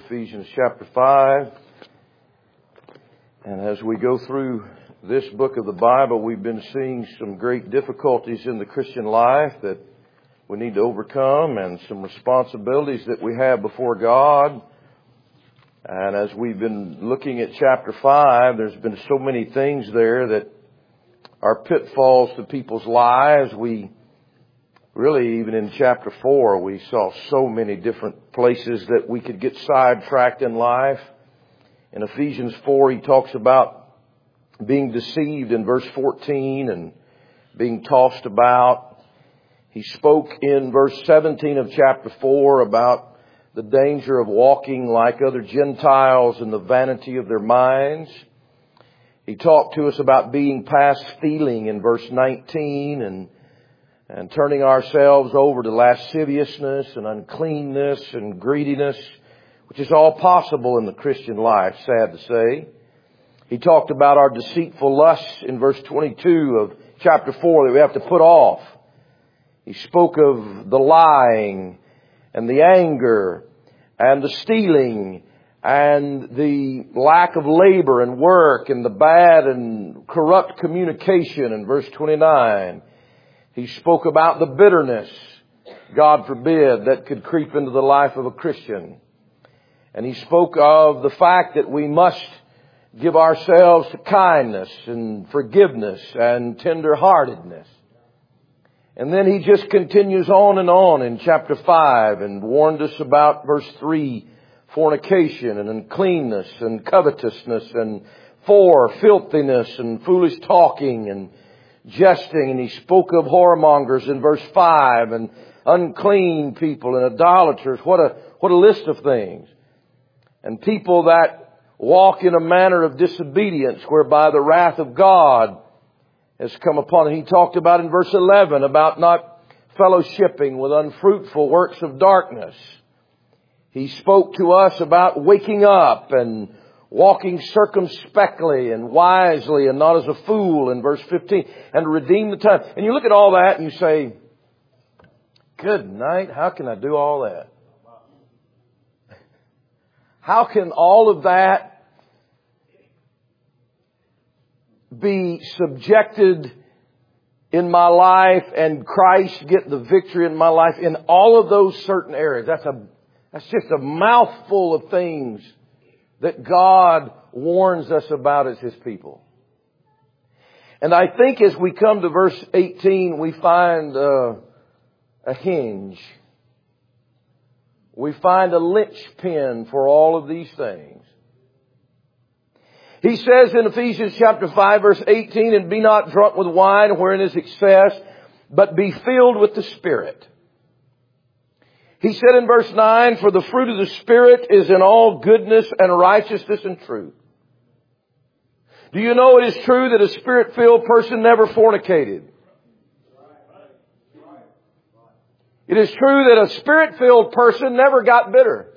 Ephesians chapter 5. And as we go through this book of the Bible, we've been seeing some great difficulties in the Christian life that we need to overcome and some responsibilities that we have before God. And as we've been looking at chapter 5, there's been so many things there that are pitfalls to people's lives. Really, even in chapter 4, we saw so many different places that we could get sidetracked in life. In Ephesians 4, he talks about being deceived in verse 14 and being tossed about. He spoke in verse 17 of chapter 4 about the danger of walking like other Gentiles in the vanity of their minds. He talked to us about being past feeling in verse 19 and turning ourselves over to lasciviousness and uncleanness and greediness, which is all possible in the Christian life, sad to say. He talked about our deceitful lusts in verse 22 of chapter 4 that we have to put off. He spoke of the lying and the anger and the stealing and the lack of labor and work and the bad and corrupt communication in verse 29. He spoke about the bitterness, God forbid, that could creep into the life of a Christian. And he spoke of the fact that we must give ourselves to kindness and forgiveness and tenderheartedness. And then he just continues on in chapter 5 and warned us about verse 3, fornication and uncleanness and covetousness, and 4, filthiness and foolish talking and jesting. And he spoke of whoremongers in verse 5 and unclean people and idolaters. What a list of things. And people that walk in a manner of disobedience whereby the wrath of God has come upon them. He talked about in verse 11 about not fellowshipping with unfruitful works of darkness. He spoke to us about waking up and walking circumspectly and wisely and not as a fool in verse 15, and to redeem the time. And you look at all that and you say, good night, how can I do all that? How can all of that be subjected in my life and Christ get the victory in my life in all of those certain areas? That's just a mouthful of things that God warns us about as His people. And I think as we come to verse 18, we find a hinge. We find a linchpin for all of these things. He says in Ephesians chapter 5 verse 18, and be not drunk with wine wherein is excess, but be filled with the Spirit. He said in verse 9, for the fruit of the Spirit is in all goodness and righteousness and truth. Do you know it is true that a Spirit-filled person never fornicated? It is true that a Spirit-filled person never got bitter.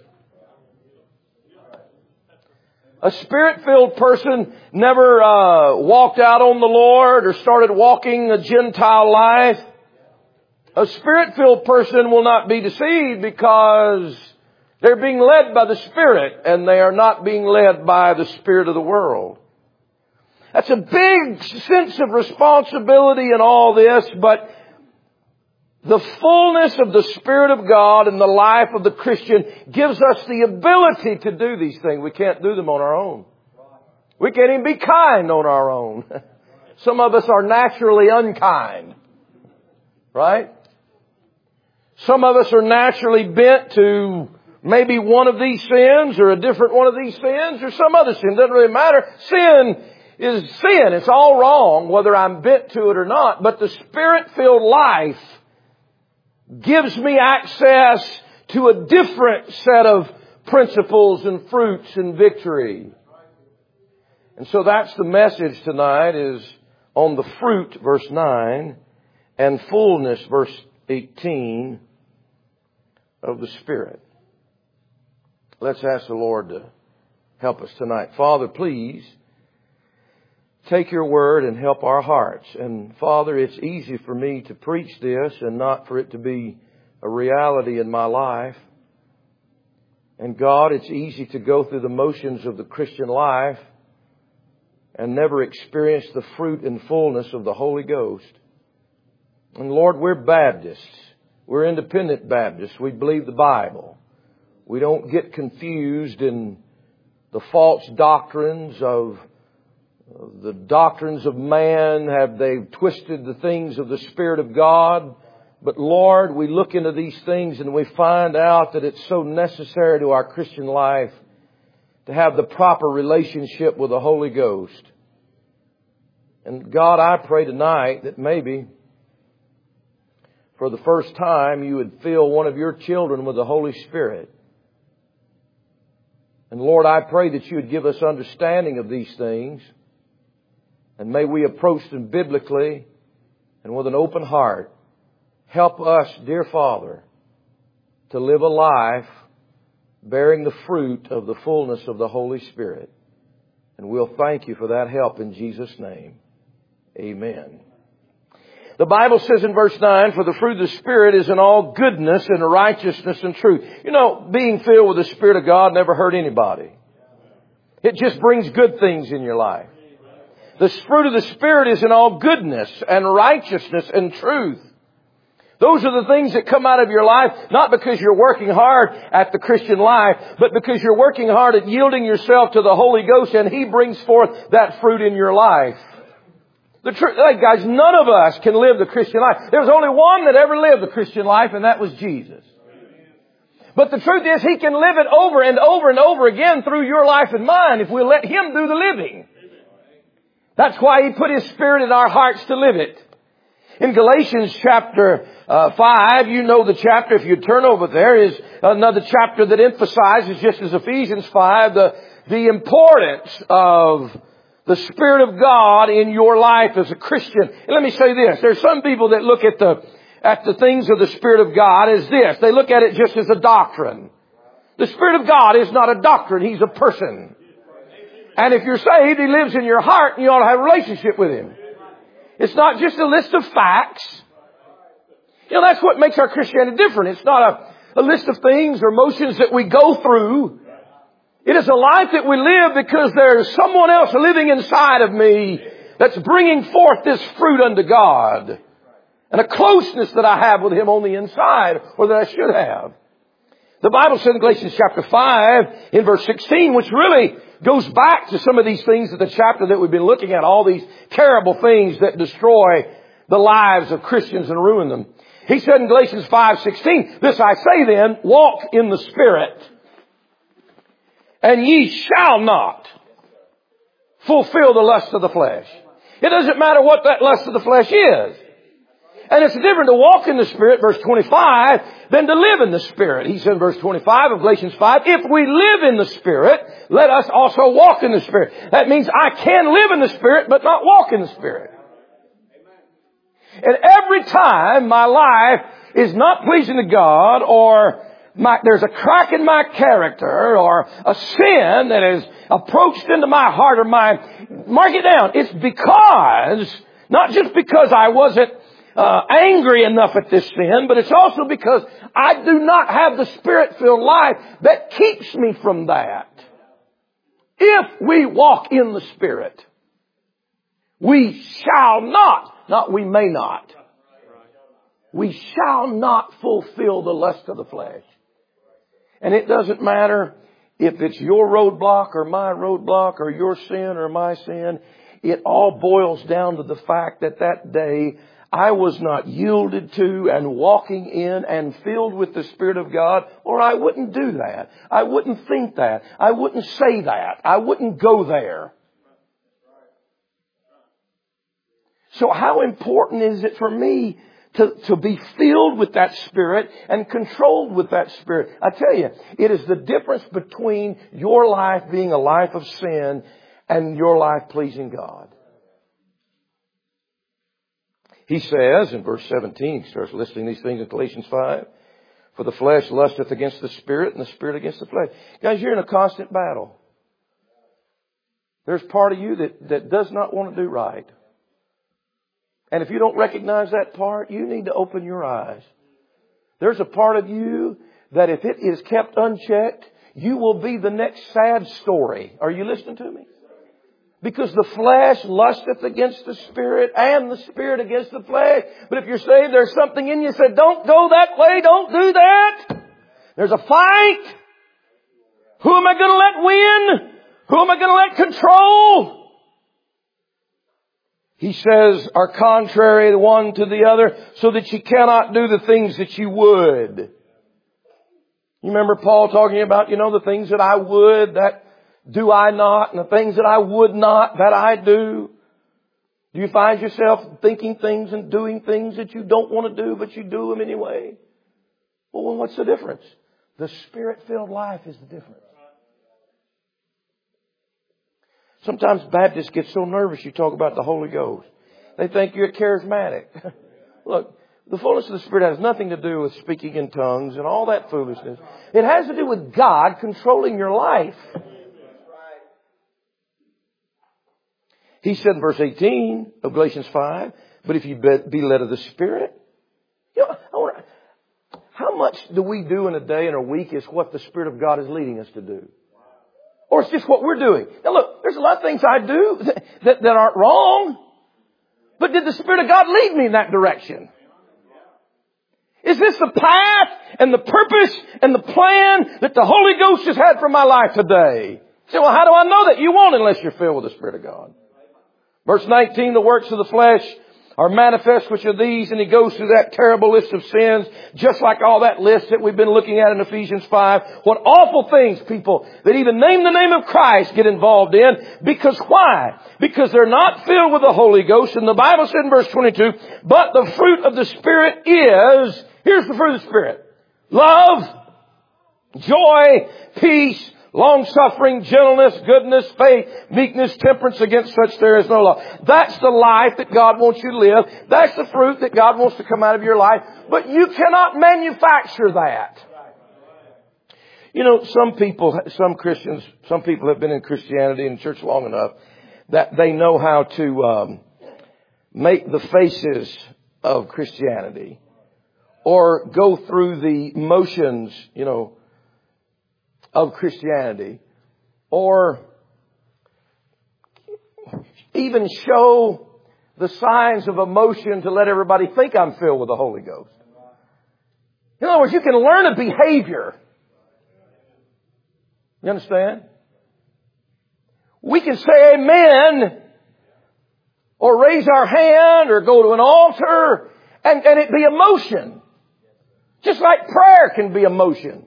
A Spirit-filled person never walked out on the Lord or started walking a Gentile life. A Spirit-filled person will not be deceived because they're being led by the Spirit and they are not being led by the spirit of the world. That's a big sense of responsibility in all this, but the fullness of the Spirit of God in the life of the Christian gives us the ability to do these things. We can't do them on our own. We can't even be kind on our own. Some of us are naturally unkind. Right? Some of us are naturally bent to maybe one of these sins or a different one of these sins or some other sin. It doesn't really matter. Sin is sin. It's all wrong whether I'm bent to it or not. But the Spirit-filled life gives me access to a different set of principles and fruits and victory. And so that's the message tonight, is on the fruit, verse 9, and fullness, verse 18, of the Spirit. Let's ask the Lord to help us tonight. Father, please take your word and help our hearts. And Father, it's easy for me to preach this and not for it to be a reality in my life. And God, it's easy to go through the motions of the Christian life and never experience the fruit and fullness of the Holy Ghost. And Lord, we're Baptists. We're independent Baptists. We believe the Bible. We don't get confused in the false doctrines of the doctrines of man. Have they twisted the things of the Spirit of God? But Lord, we look into these things and we find out that it's so necessary to our Christian life to have the proper relationship with the Holy Ghost. And God, I pray tonight that maybe for the first time you would fill one of your children with the Holy Spirit. And Lord, I pray that you would give us understanding of these things. And may we approach them biblically and with an open heart. Help us, dear Father, to live a life bearing the fruit of the fullness of the Holy Spirit. And we'll thank you for that help in Jesus' name. Amen. The Bible says in verse 9, for the fruit of the Spirit is in all goodness and righteousness and truth. You know, being filled with the Spirit of God never hurt anybody. It just brings good things in your life. The fruit of the Spirit is in all goodness and righteousness and truth. Those are the things that come out of your life, not because you're working hard at the Christian life, but because you're working hard at yielding yourself to the Holy Ghost, and He brings forth that fruit in your life. The truth, guys, none of us can live the Christian life. There's only one that ever lived the Christian life, and that was Jesus. But the truth is, He can live it over and over and over again through your life and mine if we'll let Him do the living. That's why He put His Spirit in our hearts to live it. In Galatians chapter 5, you know the chapter. If you turn over there, is another chapter that emphasizes, just as Ephesians 5, the importance of the Spirit of God in your life as a Christian. And let me say this. There's some people that look at the things of the Spirit of God as this. They look at it just as a doctrine. The Spirit of God is not a doctrine. He's a person. And if you're saved, He lives in your heart and you ought to have a relationship with Him. It's not just a list of facts. You know, that's what makes our Christianity different. It's not a list of things or motions that we go through. It is a life that we live because there's someone else living inside of me that's bringing forth this fruit unto God. And a closeness that I have with Him on the inside, or that I should have. The Bible says in Galatians chapter 5, in verse 16, which really goes back to some of these things of the chapter that we've been looking at, all these terrible things that destroy the lives of Christians and ruin them. He said in Galatians 5:16, this I say then, walk in the Spirit, and ye shall not fulfill the lust of the flesh. It doesn't matter what that lust of the flesh is. And it's different to walk in the Spirit, verse 25, than to live in the Spirit. He said in verse 25 of Galatians 5, if we live in the Spirit, let us also walk in the Spirit. That means I can live in the Spirit, but not walk in the Spirit. And every time my life is not pleasing to God, or there's a crack in my character, or a sin that is approached into my heart or mind, mark it down. It's because, not just because I wasn't angry enough at this sin, but it's also because I do not have the Spirit-filled life that keeps me from that. If we walk in the Spirit, we shall not we may not. We shall not fulfill the lust of the flesh. And it doesn't matter if it's your roadblock or my roadblock or your sin or my sin. It all boils down to the fact that that day I was not yielded to and walking in and filled with the Spirit of God, or I wouldn't do that. I wouldn't think that. I wouldn't say that. I wouldn't go there. So how important is it for me to be filled with that Spirit and controlled with that Spirit? I tell you, it is the difference between your life being a life of sin and your life pleasing God. He says in verse 17, he starts listing these things in Galatians 5. For the flesh lusteth against the Spirit, and the Spirit against the flesh. Guys, you're in a constant battle. There's part of you that does not want to do right. And if you don't recognize that part, you need to open your eyes. There's a part of you that if it is kept unchecked, you will be the next sad story. Are you listening to me? Because the flesh lusteth against the Spirit and the Spirit against the flesh. But if you're saved, there's something in you that said, don't go that way, don't do that. There's a fight. Who am I going to let win? Who am I going to let control? He says, are contrary the one to the other, so that you cannot do the things that you would. You remember Paul talking about, the things that I would, that do I not, and the things that I would not, that I do. Do you find yourself thinking things and doing things that you don't want to do, but you do them anyway? Well, what's the difference? The Spirit-filled life is the difference. Sometimes Baptists get so nervous you talk about the Holy Ghost. They think you're charismatic. Look, the fullness of the Spirit has nothing to do with speaking in tongues and all that foolishness. It has to do with God controlling your life. He said in verse 18 of Galatians 5, but if you be led of the Spirit. How much do we do in a day and a week is what the Spirit of God is leading us to do? Or it's just what we're doing. Now look, there's a lot of things I do that aren't wrong. But did the Spirit of God lead me in that direction? Is this the path and the purpose and the plan that the Holy Ghost has had for my life today? You say, well, how do I know that? You won't unless you're filled with the Spirit of God. Verse 19, the works of the flesh are manifest, which are these, and he goes through that terrible list of sins, just like all that list that we've been looking at in Ephesians 5. What awful things people that even name the name of Christ get involved in. Because why? Because they're not filled with the Holy Ghost. And the Bible said in verse 22, but the fruit of the Spirit is, here's the fruit of the Spirit: love, joy, peace, long-suffering, gentleness, goodness, faith, meekness, temperance. Against such there is no law. That's the life that God wants you to live. That's the fruit that God wants to come out of your life. But you cannot manufacture that. Some people have been in Christianity and church long enough that they know how to make the faces of Christianity or go through the motions, of Christianity, or even show the signs of emotion to let everybody think I'm filled with the Holy Ghost. In other words, you can learn a behavior. You understand? We can say amen, or raise our hand, or go to an altar, and it be emotion. Just like prayer can be emotion.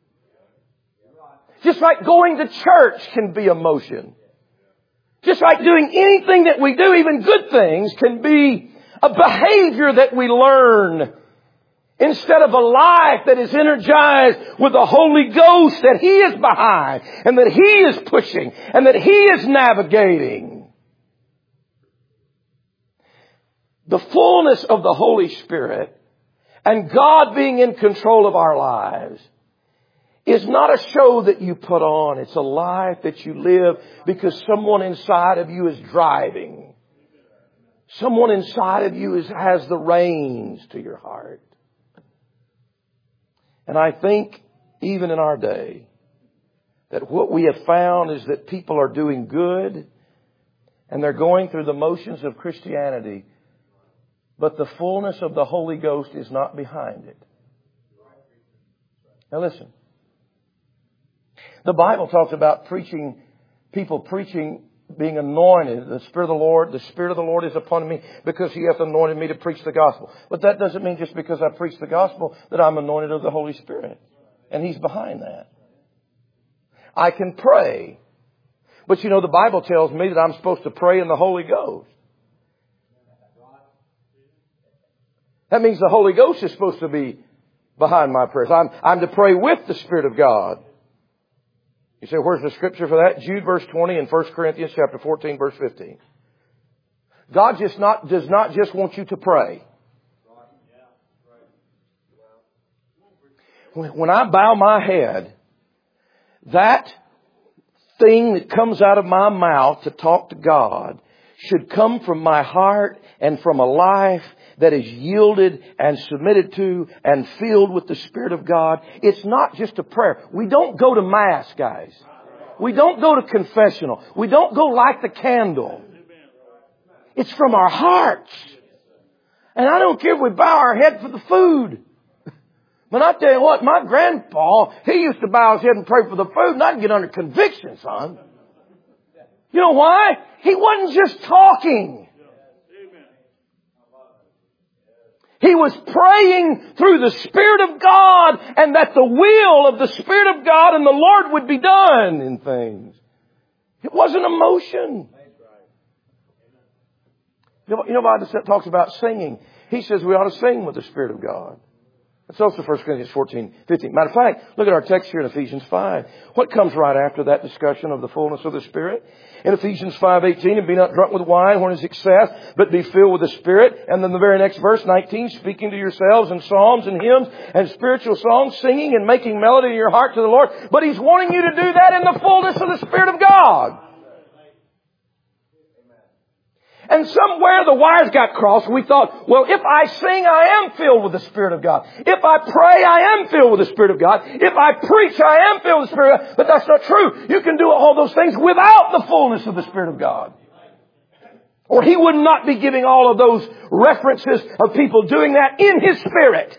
Just like going to church can be emotion. Just like doing anything that we do, even good things, can be a behavior that we learn. Instead of a life that is energized with the Holy Ghost that He is behind and that He is pushing and that He is navigating. The fullness of the Holy Spirit and God being in control of our lives is not a show that you put on. It's a life that you live because someone inside of you is driving. Someone inside of you has the reins to your heart. And I think even in our day that what we have found is that people are doing good and they're going through the motions of Christianity, but the fullness of the Holy Ghost is not behind it. Now listen. The Bible talks about people preaching, being anointed. The Spirit of the Lord is upon me because He hath anointed me to preach the gospel. But that doesn't mean just because I preach the gospel that I'm anointed of the Holy Spirit. And He's behind that. I can pray. But the Bible tells me that I'm supposed to pray in the Holy Ghost. That means the Holy Ghost is supposed to be behind my prayers. I'm to pray with the Spirit of God. You say, where's the scripture for that? Jude verse 20 and 1 Corinthians chapter 14 verse 15. God does not just want you to pray. When I bow my head, that thing that comes out of my mouth to talk to God should come from my heart and from a life that is yielded and submitted to and filled with the Spirit of God. It's not just a prayer. We don't go to Mass, guys. We don't go to confessional. We don't go light the candle. It's from our hearts. And I don't care if we bow our head for the food. But I tell you what, my grandpa, he used to bow his head and pray for the food, and I'd get under conviction, son. You know why? He wasn't just talking. He was praying through the Spirit of God, and that the will of the Spirit of God and the Lord would be done in things. It wasn't emotion. You know, Bible talks about singing. He says we ought to sing with the Spirit of God. That's also 1 Corinthians 14:15. Matter of fact, look at our text here in Ephesians 5. What comes right after that discussion of the fullness of the Spirit? In Ephesians 5:18, and be not drunk with wine when is excess, but be filled with the Spirit. And then the very next verse, 19, speaking to yourselves in psalms and hymns and spiritual songs, singing and making melody in your heart to the Lord. But He's wanting you to do that in the fullness of the Spirit of God. And somewhere the wires got crossed. We thought, well, if I sing, I am filled with the Spirit of God. If I pray, I am filled with the Spirit of God. If I preach, I am filled with the Spirit of God. But that's not true. You can do all those things without the fullness of the Spirit of God. Or He would not be giving all of those references of people doing that in His Spirit.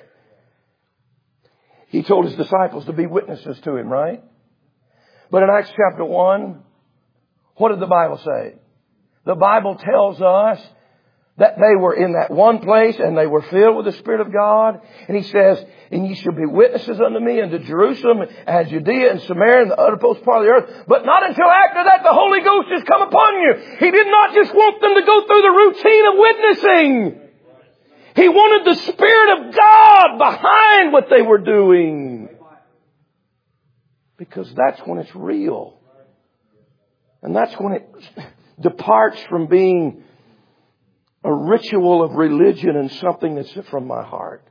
He told His disciples to be witnesses to Him, right? But in Acts chapter 1, what did the Bible say? The Bible tells us that they were in that one place and they were filled with the Spirit of God. And He says, and ye shall be witnesses unto me unto Jerusalem and Judea and Samaria and the uttermost part of the earth. But not until after that the Holy Ghost has come upon you. He did not just want them to go through the routine of witnessing. He wanted the Spirit of God behind what they were doing. Because that's when it's real. And that's when it departs from being a ritual of religion and something that's from my heart.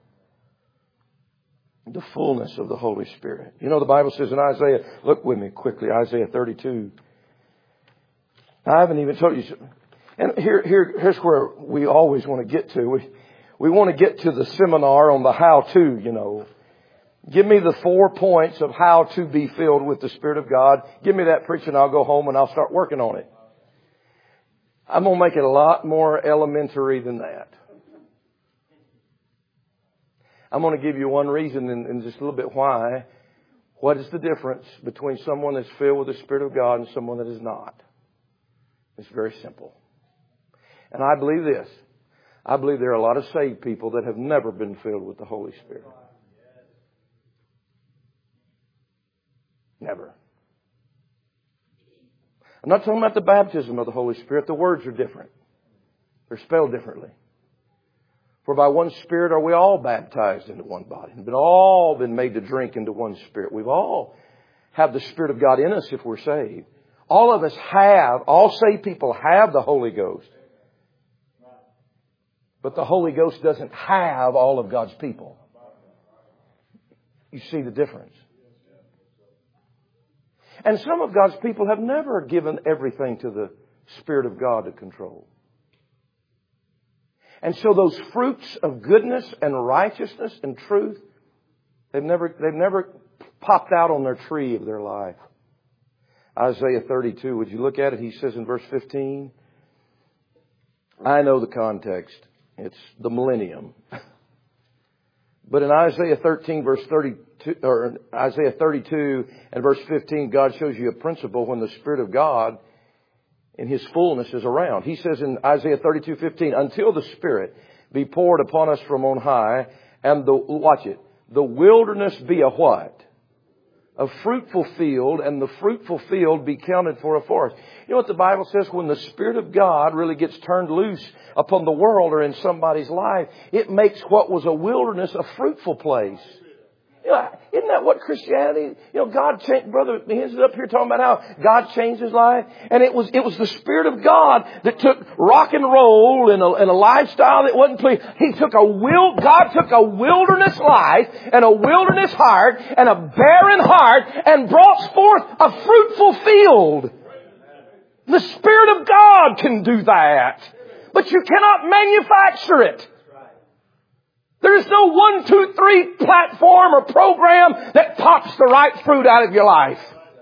The fullness of the Holy Spirit. You know, the Bible says in Isaiah, look with me quickly, Isaiah 32. I haven't even told you. And here's where we always want to get to. We want to get to the seminar on the how-to, you know. Give me the 4 points of how to be filled with the Spirit of God. Give me that preaching, I'll go home and I'll start working on it. I'm going to make it a lot more elementary than that. I'm going to give you one reason and just a little bit why. What is the difference between someone that's filled with the Spirit of God and someone that is not? It's very simple. And I believe this. I believe there are a lot of saved people that have never been filled with the Holy Spirit. Never. I'm not talking about the baptism of the Holy Spirit. The words are different. They're spelled differently. For by one Spirit are we all baptized into one body. We've all been made to drink into one Spirit. We've all have the Spirit of God in us if we're saved. All of us have, all saved people have the Holy Ghost. But the Holy Ghost doesn't have all of God's people. You see the difference. And some of God's people have never given everything to the Spirit of God to control. And so those fruits of goodness and righteousness and truth, they've never popped out on their tree of their life. Isaiah 32, would you look at it? He says in verse 15, I know the context. It's the millennium. But in Isaiah 13, verse 32, or Isaiah 32 and verse 15, God shows you a principle when the Spirit of God in His fullness is around. He says in Isaiah 32:15, until the Spirit be poured upon us from on high, and watch it, the wilderness be a what? A fruitful field, and the fruitful field be counted for a forest. You know what the Bible says? When the Spirit of God really gets turned loose upon the world or in somebody's life, it makes what was a wilderness a fruitful place. You know, isn't that what Christianity, God changed, Brother Hens is up here talking about how God changed his life. And it was the Spirit of God that took rock and roll in a lifestyle that wasn't pleasing. God took a wilderness life and a wilderness heart and a barren heart and brought forth a fruitful field. The Spirit of God can do that. But you cannot manufacture it. There is no 1, 2, 3 platform or program that pops the right fruit out of your life.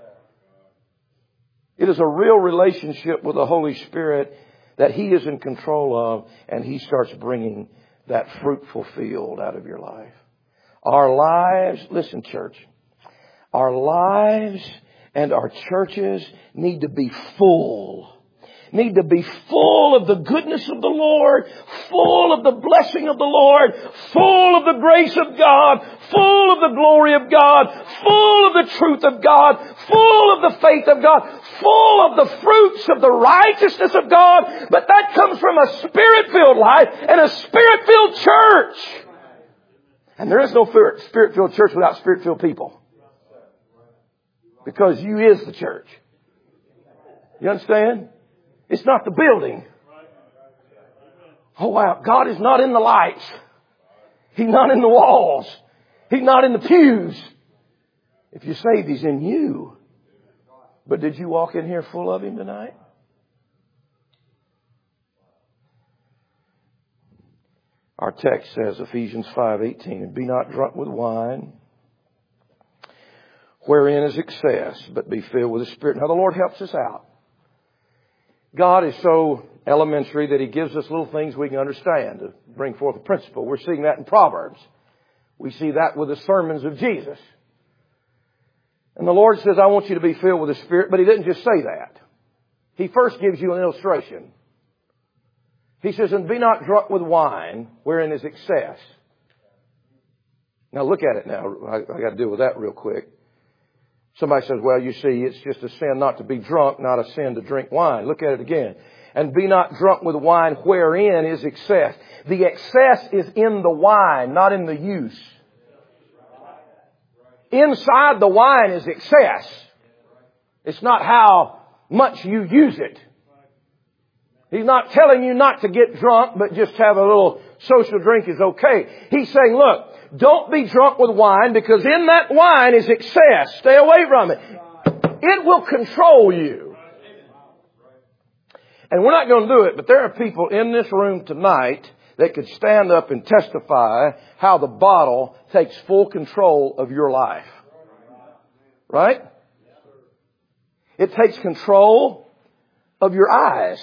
It is a real relationship with the Holy Spirit that He is in control of, and He starts bringing that fruitful field out of your life. Our lives, listen church, our lives and our churches need to be full. Need to be full of the goodness of the Lord, full of the blessing of the Lord, full of the grace of God, full of the glory of God, full of the truth of God, full of the faith of God, full of the fruits of the righteousness of God. But that comes from a Spirit-filled life and a Spirit-filled church. And there is no Spirit-filled church without Spirit-filled people. Because you is the church. You understand? It's not the building. Oh wow, God is not in the lights. He's not in the walls. He's not in the pews. If you're saved, He's in you. But did you walk in here full of Him tonight? Our text says, Ephesians 5:18, and be not drunk with wine, wherein is excess, but be filled with the Spirit. Now the Lord helps us out. God is so elementary that He gives us little things we can understand to bring forth a principle. We're seeing that in Proverbs. We see that with the sermons of Jesus. And the Lord says, I want you to be filled with the Spirit, but He didn't just say that. He first gives you an illustration. He says, and be not drunk with wine, wherein is excess. Now look at it now. I got to deal with that real quick. Somebody says, well, you see, it's just a sin not to be drunk, not a sin to drink wine. Look at it again. And be not drunk with wine wherein is excess. The excess is in the wine, not in the use. Inside the wine is excess. It's not how much you use it. He's not telling you not to get drunk, but just have a little social drink is okay. He's saying, look, don't be drunk with wine, because in that wine is excess. Stay away from it. It will control you. And we're not going to do it, but there are people in this room tonight that could stand up and testify how the bottle takes full control of your life. Right? It takes control of your eyes.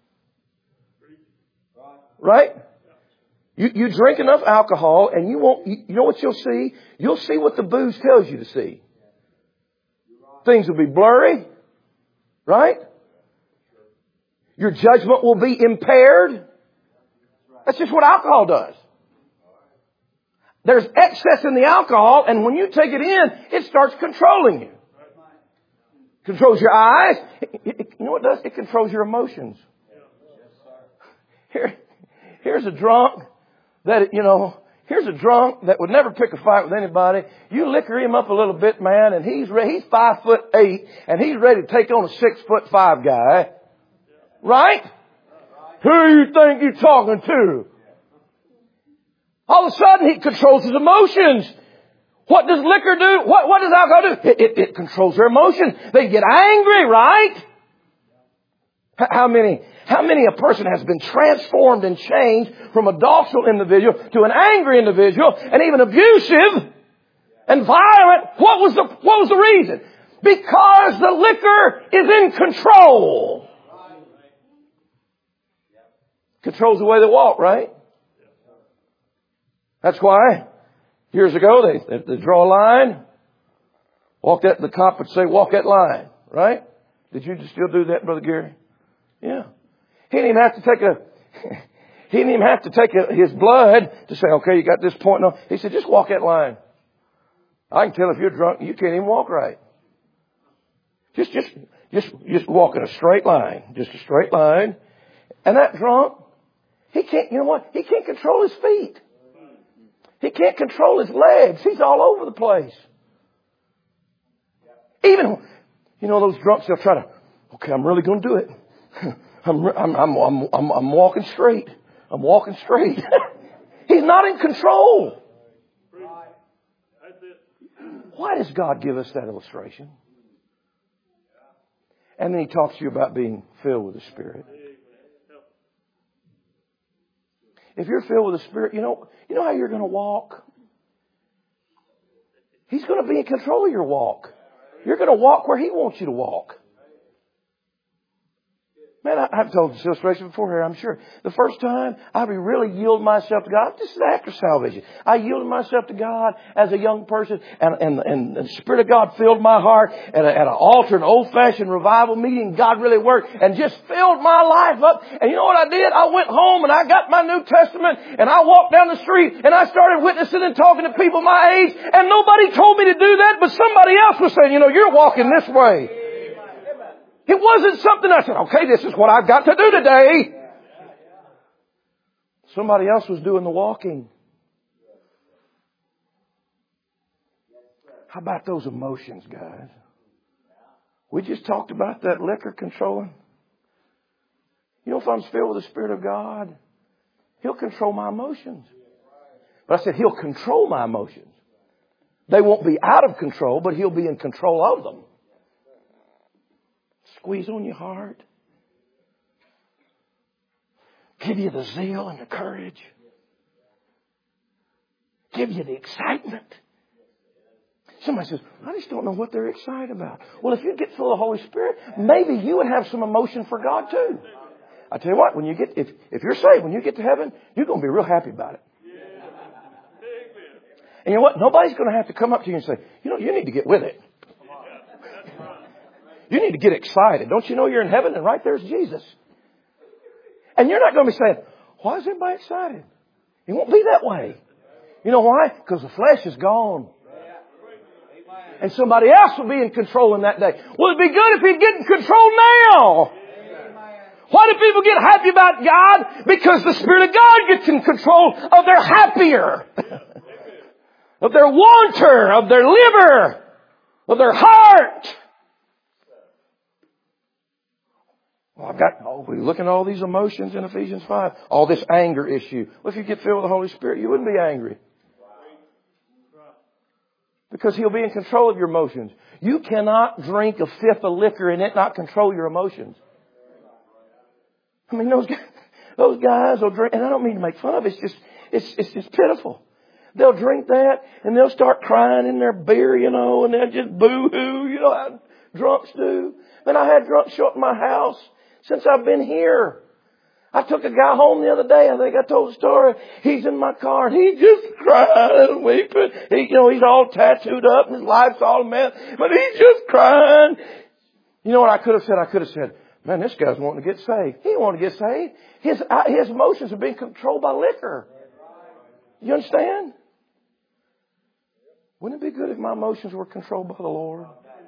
Right? You drink enough alcohol and you know what you'll see? You'll see what the booze tells you to see. Things will be blurry. Right? Your judgment will be impaired. That's just what alcohol does. There's excess in the alcohol, and when you take it in, it starts controlling you. Controls your eyes. You know what it does? It controls your emotions. Here's a drunk that, here's a drunk that would never pick a fight with anybody. You liquor him up a little bit, man, and he's 5'8", and he's ready to take on a 6'5" guy. Right? Who do you think you're talking to? All of a sudden, he controls his emotions. What does liquor do? What does alcohol do? It controls their emotions. They get angry, right? How many a person has been transformed and changed from a docile individual to an angry individual and even abusive and violent? What was the reason? Because the liquor is in control. Controls the way they walk, right? That's why years ago they draw a line. The cop would say, walk that line, right? Did you still do that, Brother Gary? Yeah. He didn't even have to take his blood to say, okay, you got this point. No. He said, just walk that line. I can tell if you're drunk, you can't even walk right. Just walk in a straight line. Just a straight line. And that drunk, he can't, you know what? He can't control his feet. He can't control his legs. He's all over the place. Even, those drunks, they'll try to, okay, I'm really going to do it. I'm walking straight. I'm walking straight. He's not in control. Why does God give us that illustration? And then He talks to you about being filled with the Spirit. If you're filled with the Spirit, you know how you're going to walk? He's going to be in control of your walk. You're going to walk where He wants you to walk. Man, I've told this illustration before here, I'm sure. The first time I really yielded myself to God, this is after salvation. I yielded myself to God as a young person, and the Spirit of God filled my heart at an altar, an old-fashioned revival meeting. God really worked and just filled my life up. And you know what I did? I went home and I got my New Testament and I walked down the street and I started witnessing and talking to people my age, and nobody told me to do that, but somebody else was saying, you're walking this way. It wasn't something I said, okay, this is what I've got to do today. Somebody else was doing the walking. How about those emotions, guys? We just talked about that liquor controlling. If I'm filled with the Spirit of God, He'll control my emotions. But I said He'll control my emotions. They won't be out of control, but He'll be in control of them. Squeeze on your heart. Give you the zeal and the courage. Give you the excitement. Somebody says, I just don't know what they're excited about. Well, if you get full of the Holy Spirit, maybe you would have some emotion for God too. I tell you what, if you're saved, when you get to heaven, you're going to be real happy about it. And you know what? Nobody's going to have to come up to you and say, you need to get with it. You need to get excited. Don't you know you're in heaven and right there's Jesus? And you're not going to be saying, why is everybody excited? It won't be that way. You know why? Because the flesh is gone. And somebody else will be in control in that day. Well, it'd be good if He'd get in control now. Why do people get happy about God? Because the Spirit of God gets in control of their happier, of their wanter, of their liver, of their heart. We look at all these emotions in Ephesians 5. All this anger issue. Well, if you get filled with the Holy Spirit, you wouldn't be angry. Because He'll be in control of your emotions. You cannot drink a fifth of liquor and it not control your emotions. I mean, those guys will drink, and I don't mean to make fun of it. It's just pitiful. They'll drink that and they'll start crying in their beer, and they'll just boo-hoo, how drunks do. And I had drunks show up in my house since I've been here. I took a guy home the other day. I think I told the story. He's in my car and he's just crying and weeping. He's all tattooed up and his life's all a mess, but he's just crying. You know what I could have said? I could have said, man, this guy's wanting to get saved. He didn't want to get saved. His emotions are being controlled by liquor. You understand? Wouldn't it be good if my emotions were controlled by the Lord?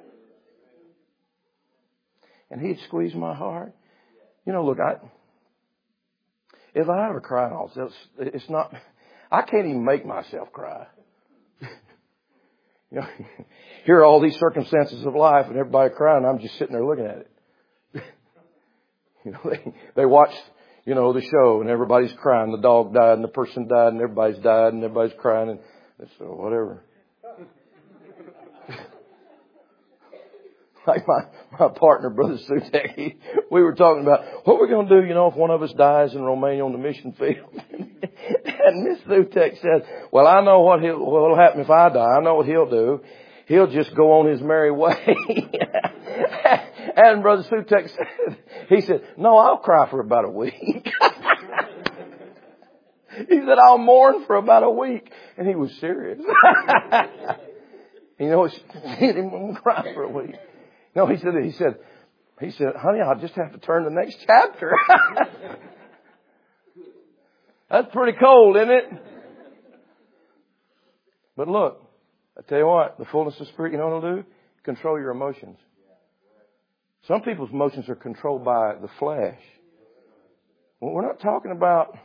And He'd squeeze my heart. Look, if I ever cry, it's not, I can't even make myself cry. Here are all these circumstances of life and everybody crying. I'm just sitting there looking at it. They watch, the show and everybody's crying. The dog died and the person died and everybody's died and everybody's crying and so whatever. Like my partner, Brother Sutek, we were talking about what we're going to do, if one of us dies in Romania on the mission field. And Miss Sutek said, well, I know what'll happen if I die. I know what he'll do. He'll just go on his merry way. And Brother Sutek said, no, I'll cry for about a week. He said, I'll mourn for about a week. And he was serious. He didn't want to cry for a week. No, he said, honey, I'll just have to turn to the next chapter. That's pretty cold, isn't it? But look, I tell you what, the fullness of Spirit, you know what it'll do? Control your emotions. Some people's emotions are controlled by the flesh. Well, we're not talking about,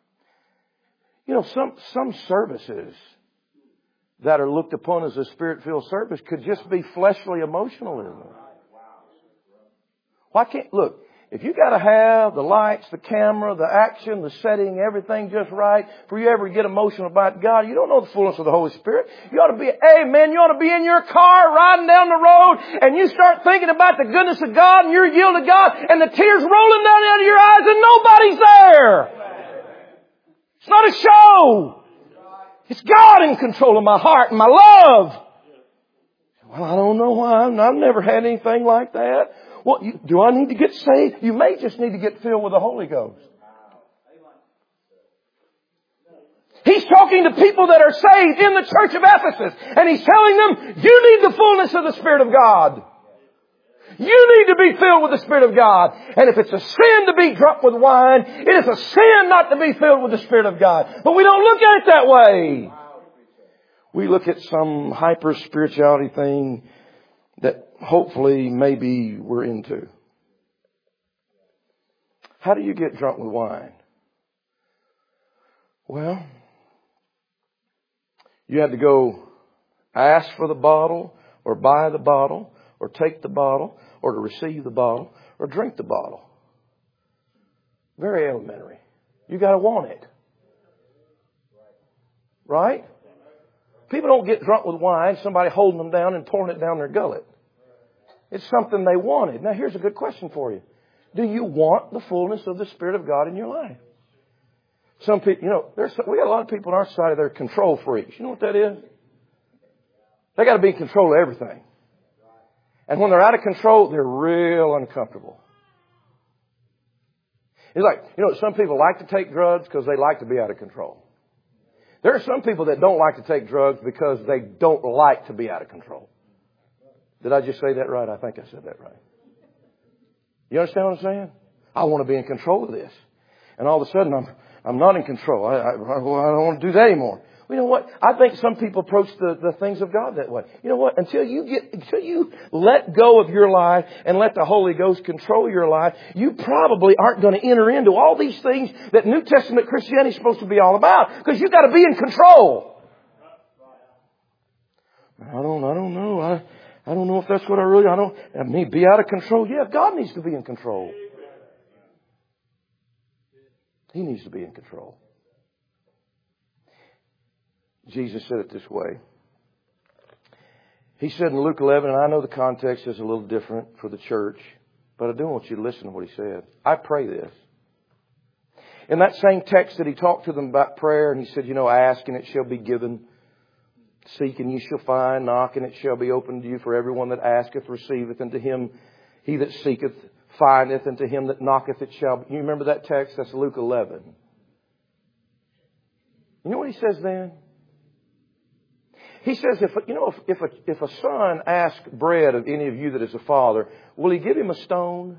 some services that are looked upon as a Spirit-filled service could just be fleshly emotionalism. Why can't, look, If you got to have the lights, the camera, the action, the setting, everything just right for you ever get emotional about God, you don't know the fullness of the Holy Spirit. You ought to be, amen, you ought to be in your car riding down the road and you start thinking about the goodness of God and you're yielding to God and the tears rolling down out of your eyes and nobody's there. It's not a show. It's God in control of my heart and my love. Well, I don't know why. I've never had anything like that. Well, do I need to get saved? You may just need to get filled with the Holy Ghost. He's talking to people that are saved in the church of Ephesus. And He's telling them, you need the fullness of the Spirit of God. You need to be filled with the Spirit of God. And if it's a sin to be drunk with wine, it is a sin not to be filled with the Spirit of God. But we don't look at it that way. We look at some hyper-spirituality thing that hopefully maybe we're into. How do you get drunk with wine? Well, you had to go ask for the bottle or buy the bottle or take the bottle or to receive the bottle or drink the bottle. Very elementary. You got to want it. Right? People don't get drunk with wine, somebody holding them down and pouring it down their gullet. It's something they wanted. Now here's a good question for you. Do you want the fullness of the Spirit of God in your life? Some people, we got a lot of people on our side that are control freaks. You know what that is? They got to be in control of everything. And when they're out of control, they're real uncomfortable. It's like, some people like to take drugs because they like to be out of control. There are some people that don't like to take drugs because they don't like to be out of control. Did I just say that right? I think I said that right. You understand what I'm saying? I want to be in control of this. And all of a sudden, I'm not in control. I don't want to do that anymore. Well, you know what? I think some people approach the things of God that way. You know what? Until you let go of your life and let the Holy Ghost control your life, you probably aren't going to enter into all these things that New Testament Christianity is supposed to be all about. Because you've got to be in control. I don't know. I don't know if that's what I mean, be out of control. Yeah, God needs to be in control. He needs to be in control. Jesus said it this way. He said in Luke 11, and I know the context is a little different for the church, but I do want you to listen to what He said. I pray this. In that same text that He talked to them about prayer, and He said, ask and it shall be given. Seek and you shall find. Knock and it shall be opened to you. For everyone that asketh receiveth, and to him he that seeketh findeth, and to him that knocketh it shall be. You remember that text? That's Luke 11. You know what He says then? He says, if a son asks bread of any of you that is a father, will he give him a stone?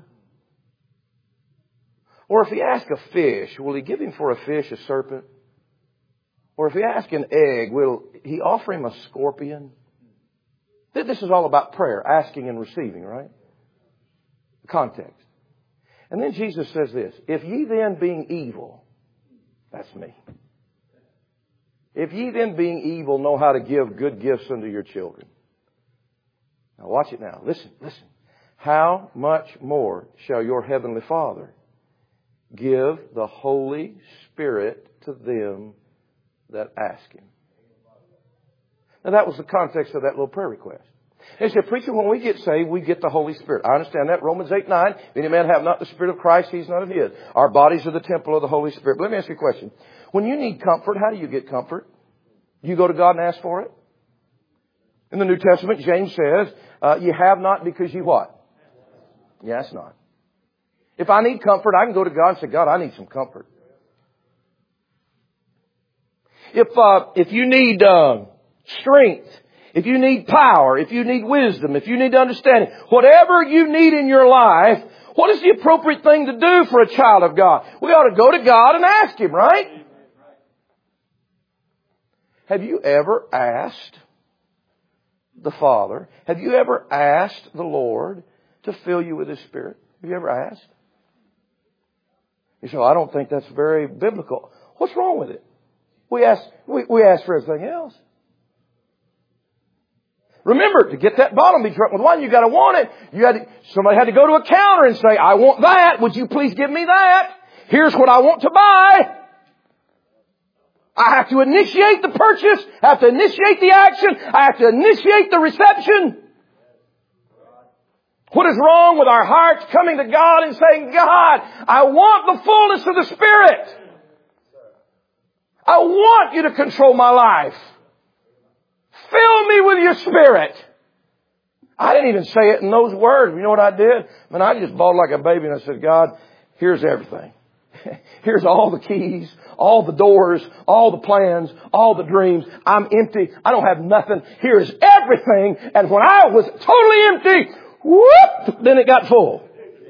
Or if he asks a fish, will he give him for a fish a serpent? Or if he asks an egg, will he offer him a scorpion? This is all about prayer, asking and receiving, right? The context. And then Jesus says this, if ye then being evil, that's me. If ye then being evil know how to give good gifts unto your children. Now watch it now. Listen. How much more shall your heavenly Father give the Holy Spirit to them that ask Him? Now that was the context of that little prayer request. He said, preacher, when we get saved, we get the Holy Spirit. I understand that. Romans 8:9. If any man have not the Spirit of Christ, he's not of his. Our bodies are the temple of the Holy Spirit. But let me ask you a question. When you need comfort, how do you get comfort? You go to God and ask for it? In the New Testament, James says, you have not because you what? Yeah, it's not. If I need comfort, I can go to God and say, God, I need some comfort. If you need strength, if you need power, if you need wisdom, if you need understanding, whatever you need in your life, what is the appropriate thing to do for a child of God? We ought to go to God and ask Him, right? Have you ever asked the Father, have you ever asked the Lord to fill you with His Spirit? Have you ever asked? You say, I don't think that's very biblical. What's wrong with it? We ask for everything else. Remember, to get that bottle and be drunk with wine, you got to want it. Somebody had to go to a counter and say, I want that. Would you please give me that? Here's what I want to buy. I have to initiate the purchase. I have to initiate the action. I have to initiate the reception. What is wrong with our hearts coming to God and saying, God, I want the fullness of the Spirit. I want you to control my life. Fill me with your Spirit. I didn't even say it in those words. You know what I did? I just bawled like a baby and I said, God, here's everything. Here's all the keys, all the doors, all the plans, all the dreams. I'm empty. I don't have nothing. Here's everything. And when I was totally empty, whoop, then it got full.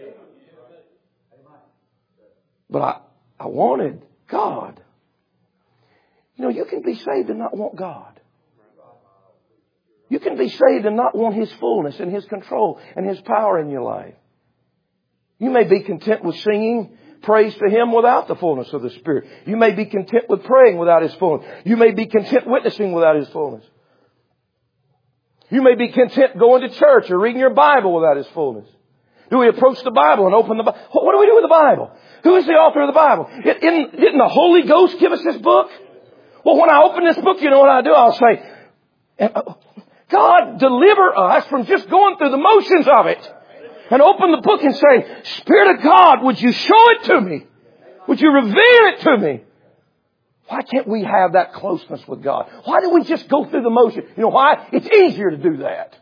But I wanted God. You can be saved and not want God. You can be saved and not want His fullness and His control and His power in your life. You may be content with singing praise to Him without the fullness of the Spirit. You may be content with praying without His fullness. You may be content witnessing without His fullness. You may be content going to church or reading your Bible without His fullness. Do we approach the Bible and open the Bible? What do we do with the Bible? Who is the author of the Bible? Didn't the Holy Ghost give us this book? Well, when I open this book, you know what I do? I'll say, God, deliver us from just going through the motions of it. And open the book and say, Spirit of God, would you show it to me? Would you reveal it to me? Why can't we have that closeness with God? Why do we just go through the motion? You know why? It's easier to do that.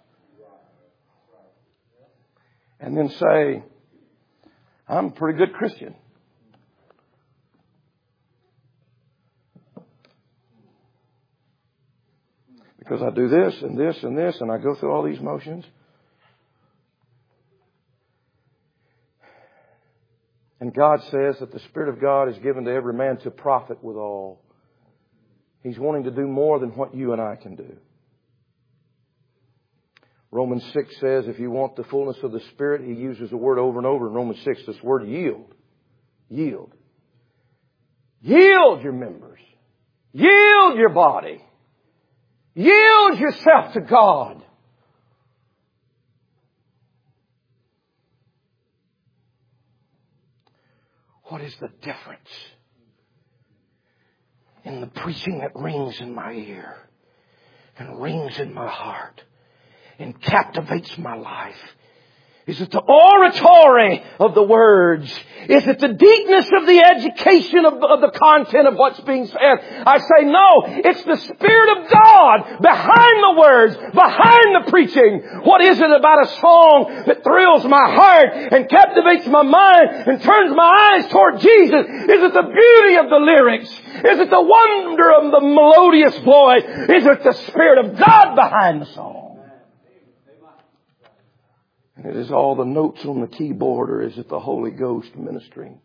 And then say, I'm a pretty good Christian. Because I do this and this and this and I go through all these motions. And God says that the Spirit of God is given to every man to profit withal. He's wanting to do more than what you and I can do. Romans 6 says if you want the fullness of the Spirit, He uses the word over and over in Romans 6, this word yield. Yield. Yield your members. Yield your body. Yield yourself to God. What is the difference in the preaching that rings in my ear and rings in my heart and captivates my life? Is it the oratory of the words? Is it the deepness of the education of the content of what's being said? I say no. It's the Spirit of God behind the words, behind the preaching. What is it about a song that thrills my heart and captivates my mind and turns my eyes toward Jesus? Is it the beauty of the lyrics? Is it the wonder of the melodious voice? Is it the Spirit of God behind the song? And it is all the notes on the keyboard, or is it the Holy Ghost ministering?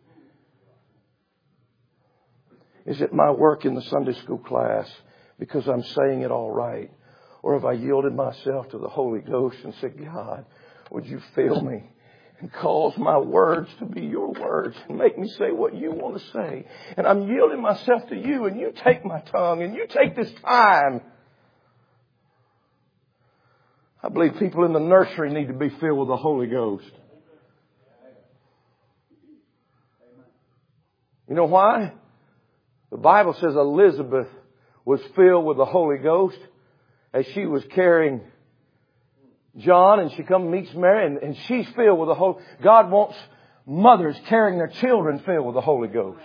Is it my work in the Sunday school class because I'm saying it all right? Or have I yielded myself to the Holy Ghost and said, God, would you fill me and cause my words to be your words and make me say what you want to say? And I'm yielding myself to you, and you take my tongue and you take this time. I believe people in the nursery need to be filled with the Holy Ghost. You know why? The Bible says Elizabeth was filled with the Holy Ghost as she was carrying John, and she comes and meets Mary, and she's filled with the Holy. God wants mothers carrying their children filled with the Holy Ghost.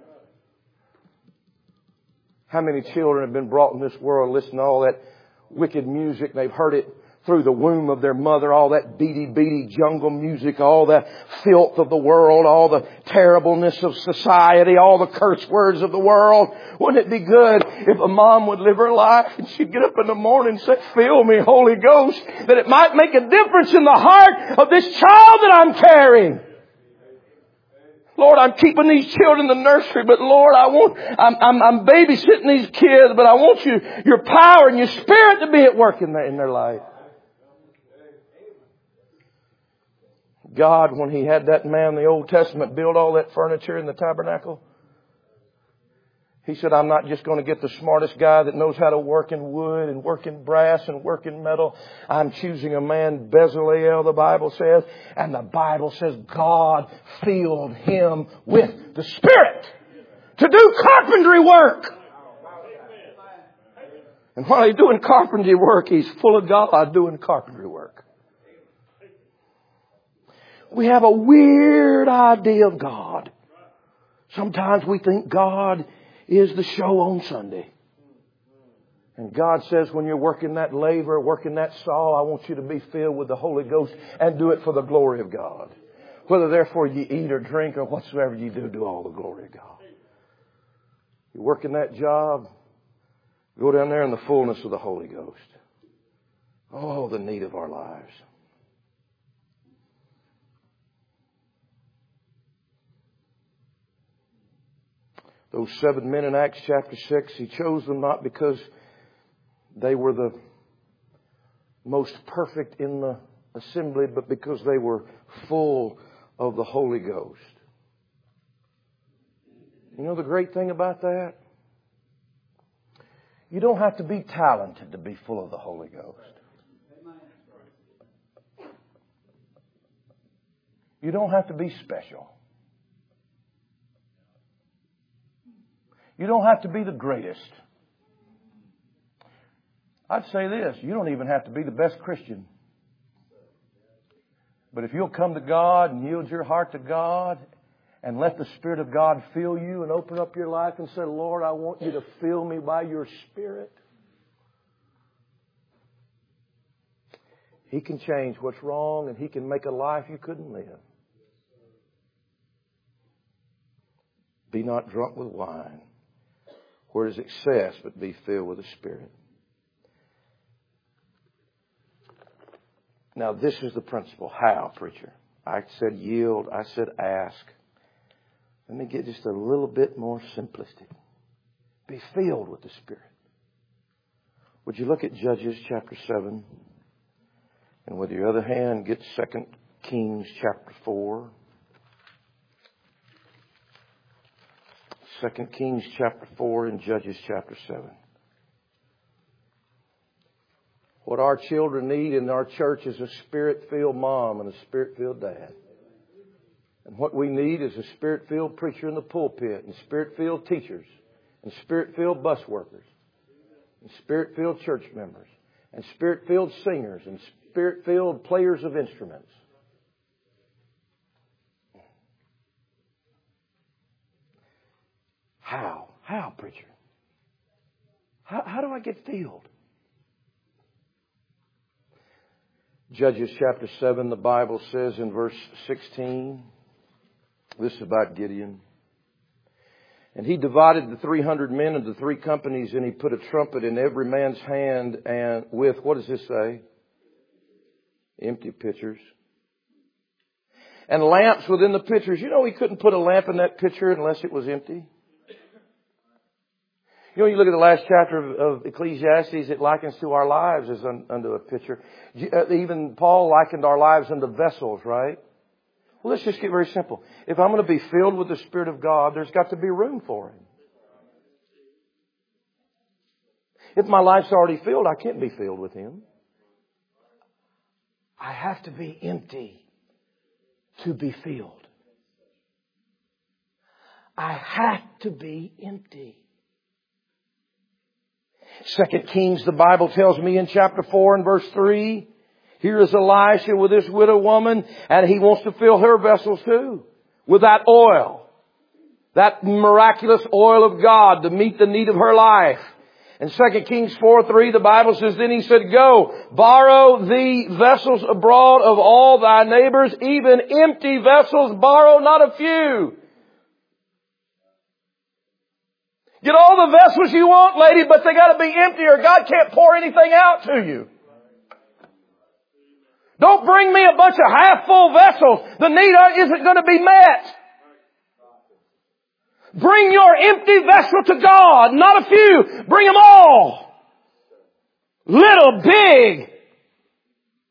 How many children have been brought in this world listening to all that wicked music? They've heard it through the womb of their mother, all that beady jungle music, all the filth of the world, all the terribleness of society, all the curse words of the world. Wouldn't it be good if a mom would live her life and she'd get up in the morning and say, fill me, Holy Ghost, that it might make a difference in the heart of this child that I'm carrying. Lord, I'm keeping these children in the nursery, but Lord, I'm babysitting these kids, but I want your power and your Spirit to be at work in their life. God, when He had that man in the Old Testament build all that furniture in the tabernacle, He said, I'm not just going to get the smartest guy that knows how to work in wood and work in brass and work in metal. I'm choosing a man, Bezalel, the Bible says. And the Bible says God filled him with the Spirit to do carpentry work. And while he's doing carpentry work, he's full of God doing carpentry work. We have a weird idea of God. Sometimes we think God is the show on Sunday. And God says, when you're working that laver, working that saw, I want you to be filled with the Holy Ghost and do it for the glory of God. Whether therefore you eat or drink or whatsoever you do, do all the glory of God. You're working that job, go down there in the fullness of the Holy Ghost. Oh, the need of our lives. Those 7 men in Acts chapter 6, He chose them not because they were the most perfect in the assembly, but because they were full of the Holy Ghost. You know the great thing about that? You don't have to be talented to be full of the Holy Ghost. You don't have to be special. You don't have to be the greatest. I'd say this, you don't even have to be the best Christian. But if you'll come to God and yield your heart to God and let the Spirit of God fill you and open up your life and say, Lord, I want you to fill me by your Spirit. He can change what's wrong and He can make a life you couldn't live. Be not drunk with wine, where is excess, but be filled with the Spirit. Now, this is the principle. How, preacher? I said yield. I said ask. Let me get just a little bit more simplistic. Be filled with the Spirit. Would you look at Judges chapter 7? And with your other hand, get 2 Kings chapter 4. 2 Kings chapter 4 and Judges chapter 7. What our children need in our church is a Spirit-filled mom and a Spirit-filled dad. And what we need is a Spirit-filled preacher in the pulpit and Spirit-filled teachers and Spirit-filled bus workers and Spirit-filled church members and Spirit-filled singers and Spirit-filled players of instruments. How? How, preacher? How do I get filled? Judges chapter 7, the Bible says in verse 16, this is about Gideon. And he divided the 300 men into 3 companies, and he put a trumpet in every man's hand, and with, what does this say? Empty pitchers. And lamps within the pitchers. You know he couldn't put a lamp in that pitcher unless it was empty. You know, you look at the last chapter of Ecclesiastes, it likens to our lives as unto a pitcher. Even Paul likened our lives unto vessels, right? Well, let's just get very simple. If I'm going to be filled with the Spirit of God, there's got to be room for Him. If my life's already filled, I can't be filled with Him. I have to be empty to be filled. I have to be empty. 2 Kings, the Bible tells me in chapter 4 and verse 3, here is Elisha with this widow woman, and he wants to fill her vessels too with that oil. That miraculous oil of God to meet the need of her life. In 2 Kings 4:3, the Bible says, then he said, go, borrow thee vessels abroad of all thy neighbors, even empty vessels, borrow not a few. Get all the vessels you want, lady, but they got to be empty or God can't pour anything out to you. Don't bring me a bunch of half-full vessels. The need isn't going to be met. Bring your empty vessel to God, not a few. Bring them all. Little, big,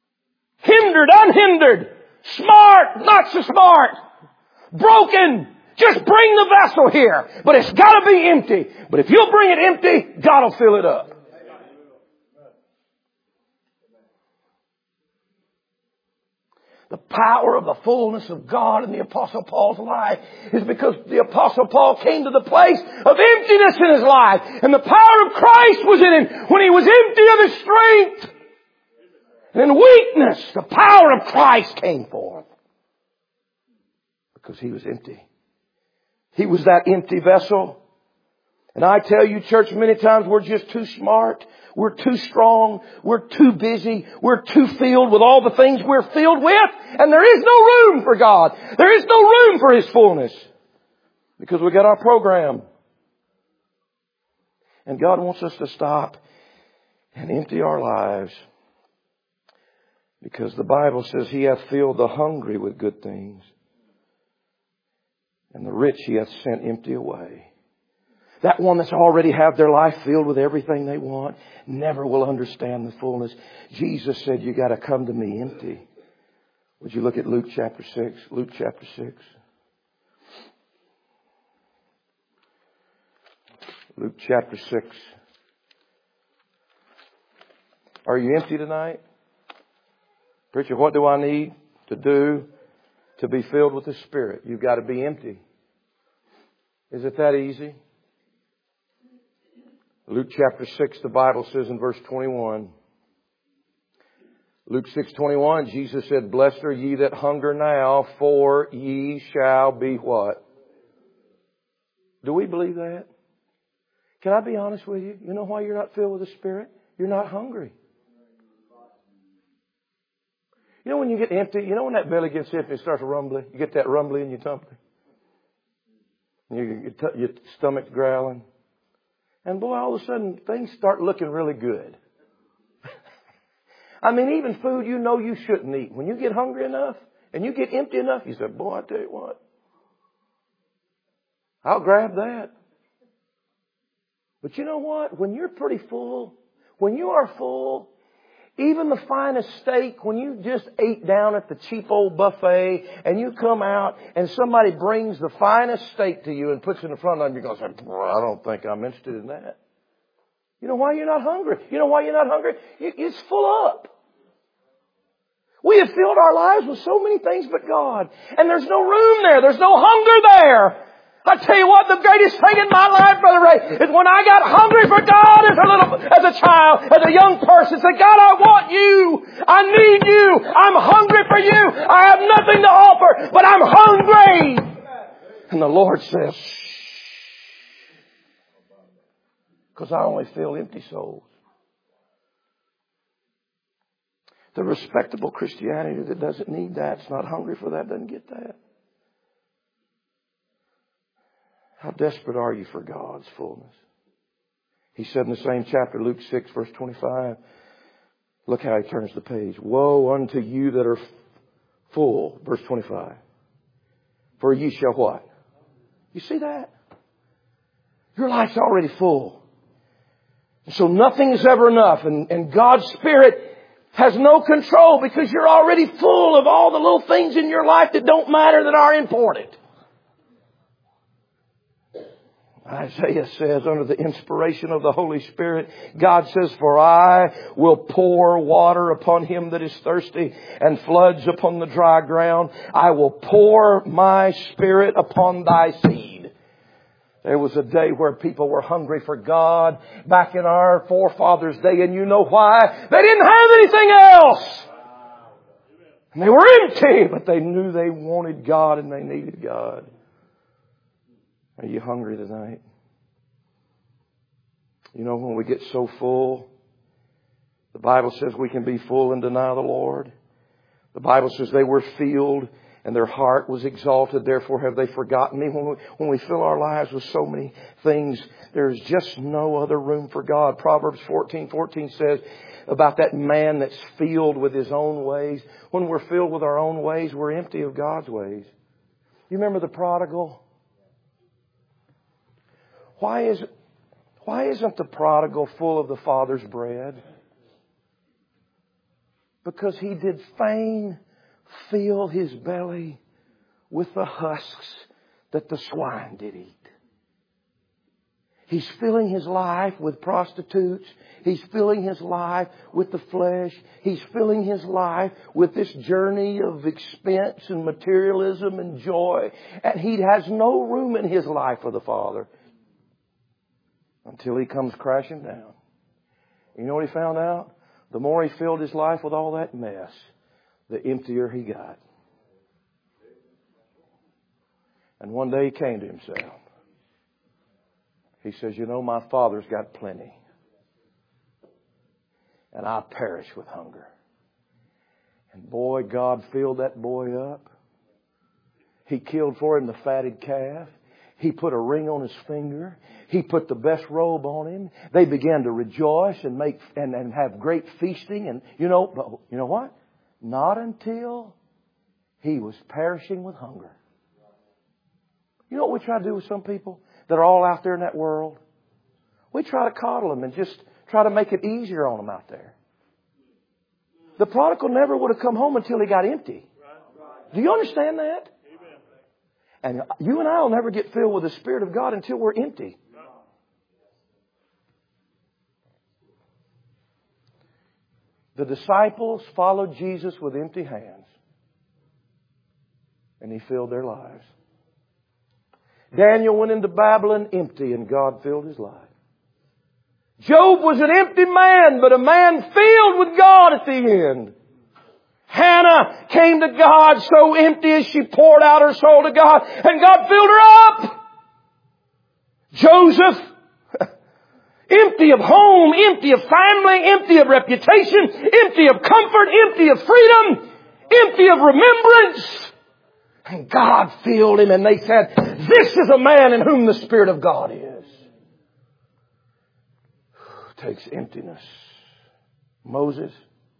hindered, unhindered, smart, not so smart, broken, Just bring the vessel here. But it's got to be empty. But if you'll bring it empty, God will fill it up. The power of the fullness of God in the Apostle Paul's life is because the Apostle Paul came to the place of emptiness in his life. And the power of Christ was in him when he was empty of his strength. And in weakness, the power of Christ came forth. Because he was empty. He was that empty vessel. And I tell you, church, many times we're just too smart. We're too strong. We're too busy. We're too filled with all the things we're filled with. And there is no room for God. There is no room for His fullness. Because we got our program. And God wants us to stop and empty our lives. Because the Bible says He hath filled the hungry with good things. And the rich He hath sent empty away. That one that's already have their life filled with everything they want never will understand the fullness. Jesus said, you got to come to me empty. Would you look at Luke chapter 6? Luke chapter 6. Luke chapter 6. Are you empty tonight? Preacher, what do I need to do to be filled with the Spirit? You've got to be empty. Is it that easy? Luke chapter 6, the Bible says in verse 21. Luke 6:21, Jesus said, blessed are ye that hunger now, for ye shall be what? Do we believe that? Can I be honest with you? You know why you're not filled with the Spirit? You're not hungry. You know when you get empty, you know when that belly gets empty and starts rumbling? You get that rumbling in your tummy. Your stomach's growling. And boy, all of a sudden, things start looking really good. I mean, even food you know you shouldn't eat. When you get hungry enough and you get empty enough, you say, boy, I tell you what, I'll grab that. But you know what? When you're pretty full, when you are full, even the finest steak, when you just ate down at the cheap old buffet and you come out and somebody brings the finest steak to you and puts it in front of you, you're going to say, I don't think I'm interested in that. You know why you're not hungry? You know why you're not hungry? It's full up. We have filled our lives with so many things but God. And there's no room there. There's no hunger there. I tell you what, the greatest thing in my life, Brother Ray, is when I got hungry for God as a child, as a young person. Said, God, I want you. I need you. I'm hungry for you. I have nothing to offer, but I'm hungry. And the Lord says, shh. Because I only feel empty souls. The respectable Christianity that doesn't need that, it's not hungry for that, doesn't get that. How desperate are you for God's fullness? He said in the same chapter, Luke 6, verse 25. Look how he turns the page. Woe unto you that are full. Verse 25. For ye shall what? You see that? Your life's already full. So nothing is ever enough. And God's Spirit has no control because you're already full of all the little things in your life that don't matter, that are important. Isaiah says, under the inspiration of the Holy Spirit, God says, for I will pour water upon him that is thirsty and floods upon the dry ground. I will pour my Spirit upon thy seed. There was a day where people were hungry for God back in our forefathers' day. And you know why? They didn't have anything else. And they were empty, but they knew they wanted God and they needed God. Are you hungry tonight? You know, when we get so full, the Bible says we can be full and deny the Lord. The Bible says they were filled and their heart was exalted. Therefore have they forgotten me. When we fill our lives with so many things, there's just no other room for God. Proverbs 14:14 says about that man that's filled with his own ways. When we're filled with our own ways, we're empty of God's ways. You remember the prodigal? Why isn't the prodigal full of the Father's bread? Because he did fain fill his belly with the husks that the swine did eat. He's filling his life with prostitutes. He's filling his life with the flesh. He's filling his life with this journey of expense and materialism and joy. And he has no room in his life for the Father until he comes crashing down. You know what he found out? The more he filled his life with all that mess, the emptier he got. And one day he came to himself. He says, you know, my Father's got plenty. And I perish with hunger. And boy, God filled that boy up. He killed for him the fatted calf. He put a ring on his finger. He put the best robe on him. They began to rejoice and make and have great feasting. And you know what? Not until he was perishing with hunger. You know what we try to do with some people that are all out there in that world? We try to coddle them and just try to make it easier on them out there. The prodigal never would have come home until he got empty. Do you understand that? And you and I will never get filled with the Spirit of God until we're empty. The disciples followed Jesus with empty hands. And He filled their lives. Daniel went into Babylon empty and God filled his life. Job was an empty man, but a man filled with God at the end. Hannah came to God so empty as she poured out her soul to God, and God filled her up. Joseph, empty of home, empty of family, empty of reputation, empty of comfort, empty of freedom, empty of remembrance. And God filled him, and they said, this is a man in whom the Spirit of God is. Takes emptiness. Moses,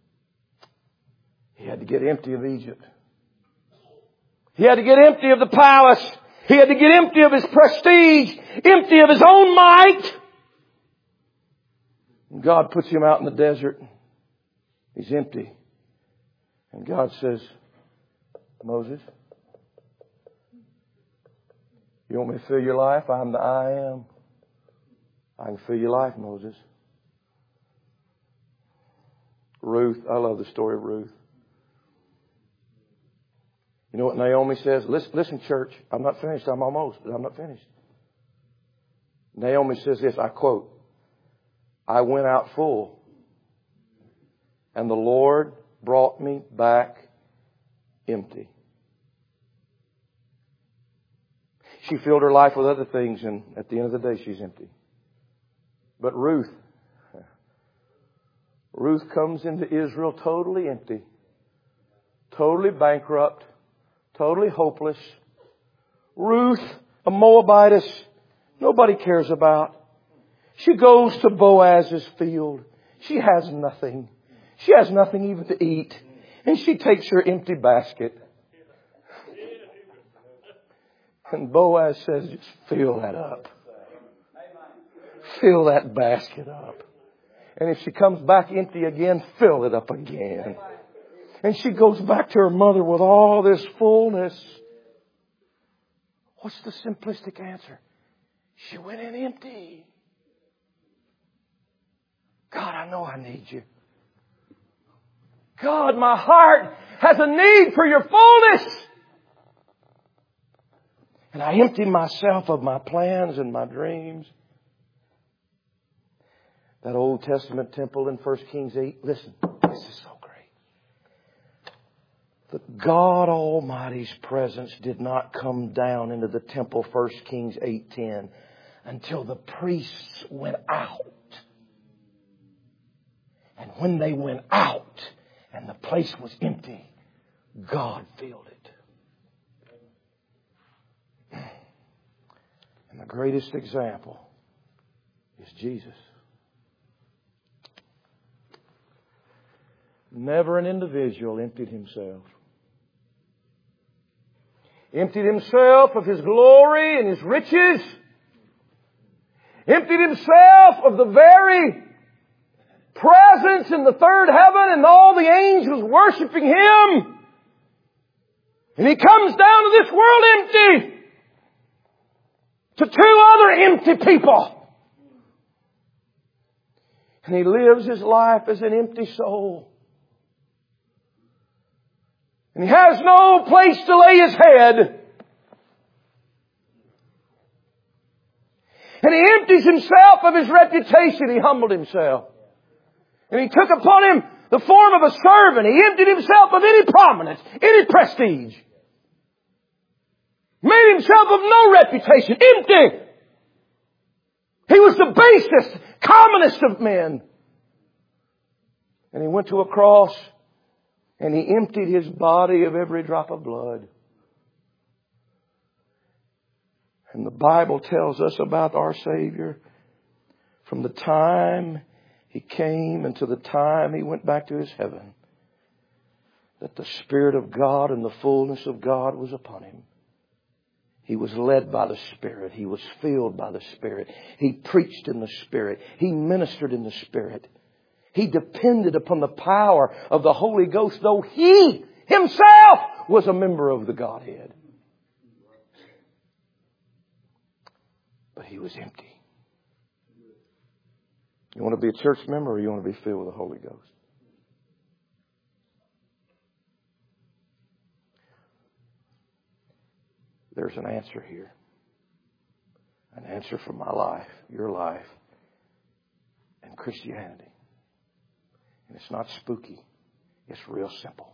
he had to get empty of Egypt. He had to get empty of the palace. He had to get empty of his prestige, empty of his own might. And God puts him out in the desert. He's empty. And God says, Moses, you want me to fill your life? I'm the I am. I can fill your life, Moses. Ruth, I love the story of Ruth. You know what Naomi says? Listen, church, I'm not finished. I'm almost, but I'm not finished. Naomi says this, I quote, I went out full, and the Lord brought me back empty. She filled her life with other things, and at the end of the day, she's empty. But Ruth comes into Israel totally empty, totally bankrupt, totally hopeless. Ruth, a Moabitess, nobody cares about. She goes to Boaz's field. She has nothing. She has nothing even to eat. And she takes her empty basket. And Boaz says, just fill that up. Fill that basket up. And if she comes back empty again, fill it up again. And she goes back to her mother with all this fullness. What's the simplistic answer? She went in empty. God, I know I need you. God, my heart has a need for your fullness. And I empty myself of my plans and my dreams. That Old Testament temple in 1 Kings 8. Listen, this is so great. The God Almighty's presence did not come down into the temple, 1 Kings 8:10, until the priests went out. And when they went out and the place was empty, God filled it. And the greatest example is Jesus. Never an individual emptied himself. Emptied himself of his glory and his riches. Emptied himself of the very presence in the third heaven and all the angels worshiping Him. And He comes down to this world empty. to 2 other empty people. And he lives his life as an empty soul. And he has no place to lay his head. And he empties himself of his reputation. He humbled himself. And he took upon him the form of a servant. He emptied himself of any prominence, any prestige. Made himself of no reputation. Empty. He was the basest, commonest of men. And he went to a cross and he emptied his body of every drop of blood. And the Bible tells us about our Savior from the time He came until the time He went back to His heaven, that the Spirit of God and the fullness of God was upon Him. He was led by the Spirit. He was filled by the Spirit. He preached in the Spirit. He ministered in the Spirit. He depended upon the power of the Holy Ghost, though He Himself was a member of the Godhead. But He was empty. You want to be a church member, or you want to be filled with the Holy Ghost? There's an answer here. An answer for my life, your life, and Christianity. And it's not spooky. It's real simple.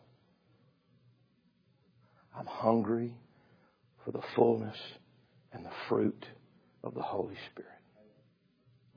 I'm hungry for the fullness and the fruit of the Holy Spirit.